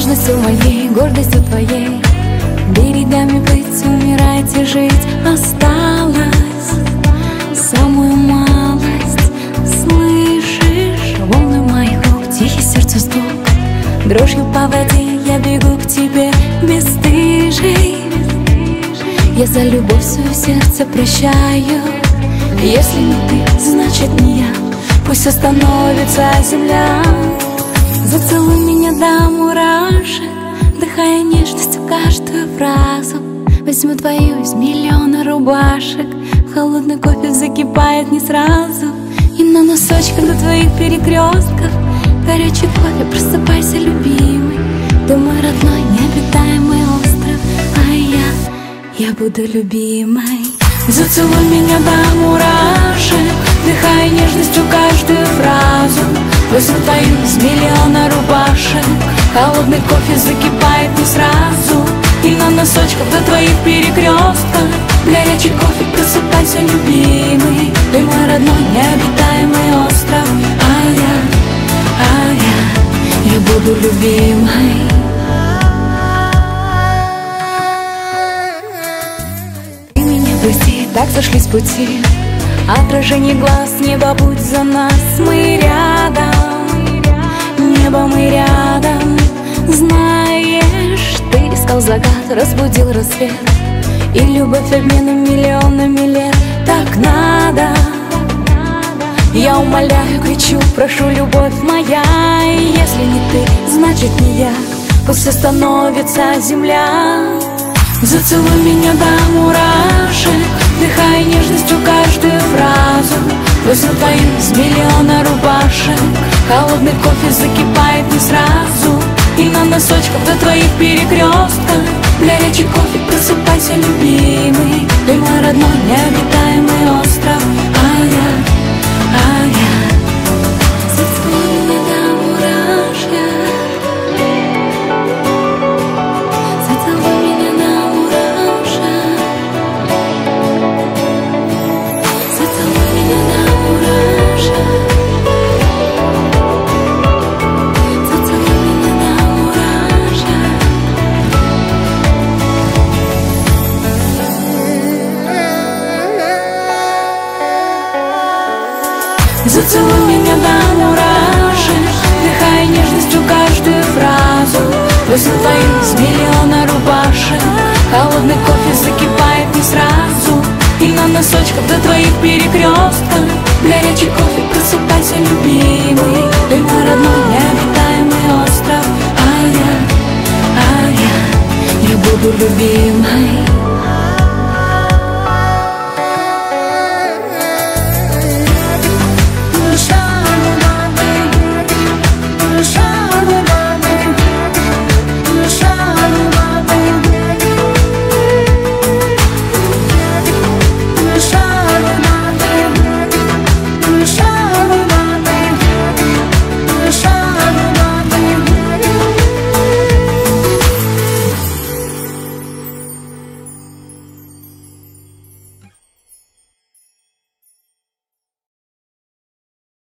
нежностью моей, гордостью твоей. Берегами быть, умирать и жить осталось самую малость. Слышишь волны моих рук, тихий сердцу стук, дрожью по воде я бегу к тебе бесстыжей. Я за любовь свое сердце прощаю. Если не ты, значит не я. Пусть остановится земля. Зацелуй меня до мурашек, вдыхая нежностью каждую фразу. Возьму твою из миллиона рубашек, холодный кофе закипает не сразу. И на носочках до твоих перекрестков горячий кофе, просыпайся, любимый. Ты мой родной необитаемый остров, а я буду любимой. Зацелуй меня до мурашек, вдыхая нежностью каждую фразу. Возьму твою из миллиона рубашек, холодный кофе закипает не сразу. И на носочках до твоих перекрестков горячий кофе, просыпайся, любимый. Ты мой родной необитаемый остров, а я буду любимой. Ты меня прости, так сошлись пути. Отражение глаз неба, будь за нас. Мы рядом, небо, мы рядом. Знаешь, ты искал загад, разбудил рассвет, и любовь обменом миллионами лет. Так надо. Я умоляю, кричу, прошу, любовь моя. И если не ты, значит не я. Пусть остановится земля. Зацелуй меня до мурашек, вдыхая нежностью каждую фразу. Возьму твою из миллиона рубашек, холодный кофе закипает не сразу. И на носочках до твоих перекрестков горячий кофе, просыпайся, любимый. Ты мой родной необитаемый остров, а я зацелуй меня до мурашек. Зацелуй меня до мурашек. Зацелуй меня до мурашек. Зацелуй меня до мурашек. Зацелуй меня до мурашек, вдыхая нежностью каждую фразу. Возьму твою из миллиона рубашек, холодный кофе закипает не сразу. И на носочках до твоих перекрестков горячий кофе, просыпайся, любимый. Ты мой родной необитаемый остров, а я буду любимой.